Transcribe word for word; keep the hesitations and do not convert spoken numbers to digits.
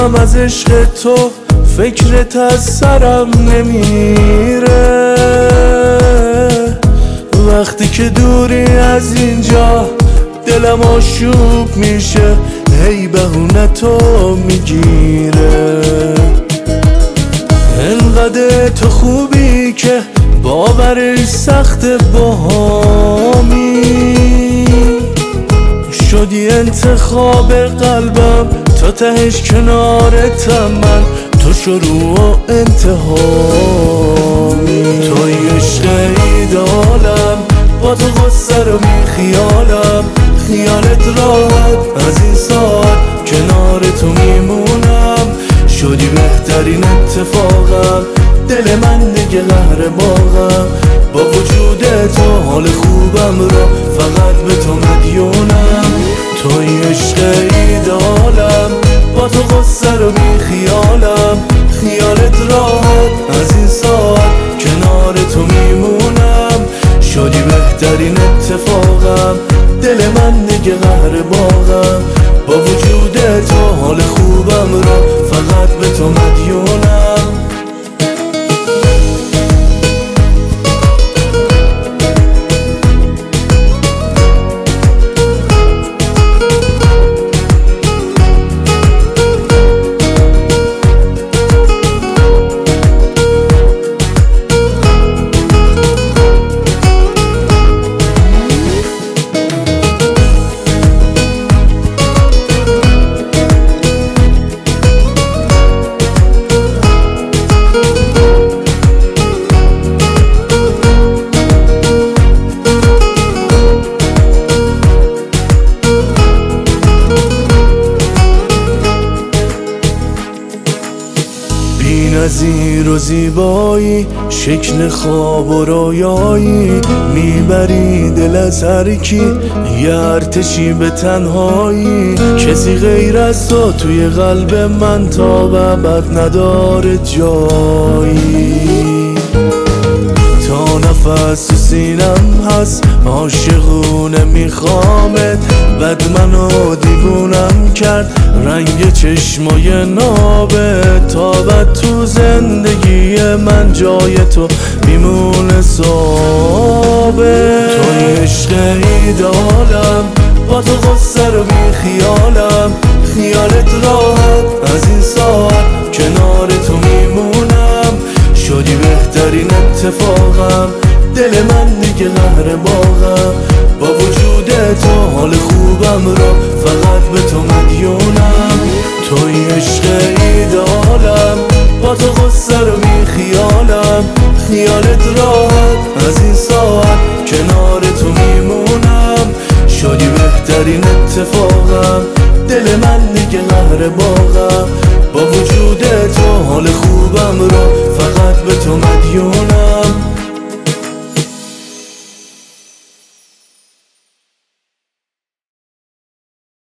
شبم از عشق تو فکرت از سرم نمیره. وقتی که دوری از اینجا دلم آشوب میشه، هی بهونه تو میگیره. انقدر تو خوبی که باورش سخت باهامی، شدی انتخاب قلبم تا تهش کنارتم، من تو شروع و انتهامی. توی عشق ایدالم، با تو غصه رو بی خیالم، خیالت راحت از این ساعت کنار تو میمونم. شدی بهترین اتفاقم، دل من دیگه قهر باغم. با وجود تو حال خوبم رو فقط به تو مدیونم. توی عشق ایدالم، با تو غصه رو بی خیالم، خیالت راحت از این ساعت کنار تو میمونم. شدی بهترین اتفاقم، دل من دیگه قهر باغم. با وجود تو حال خوبم رو فقط به تو مدیونم. بی‌نظیر و زیبایی، شکل خواب و رویایی، میبری دل از هر کی، یه ارتشی به تنهایی. کسی غیر از تو توی قلب من تا ابد نداره جایی. تا نفس تو سینم هست عاشقونه میخوامت، بد منو دیوونم کرد رنگ چشمای نابت. تا بد تو زندگی من جای تو میمونه ثابت. توی عشق ایدالم، با تو غصه رو بی خیالم، خیالت راحت از این ساعت کنار تو میمونم. شدی بهترین اتفاقم، دل من دیگه قهر باغم. با وجود تو حال خوبم رو فقط به تو مدیونم. توی عشق ایدالم، با تو غصه رو بی خیالم، خیالت راحت از این ساعت کنار تو میمونم. شدی بهترین اتفاقم، دل من دیگه قهر باغم. با وجود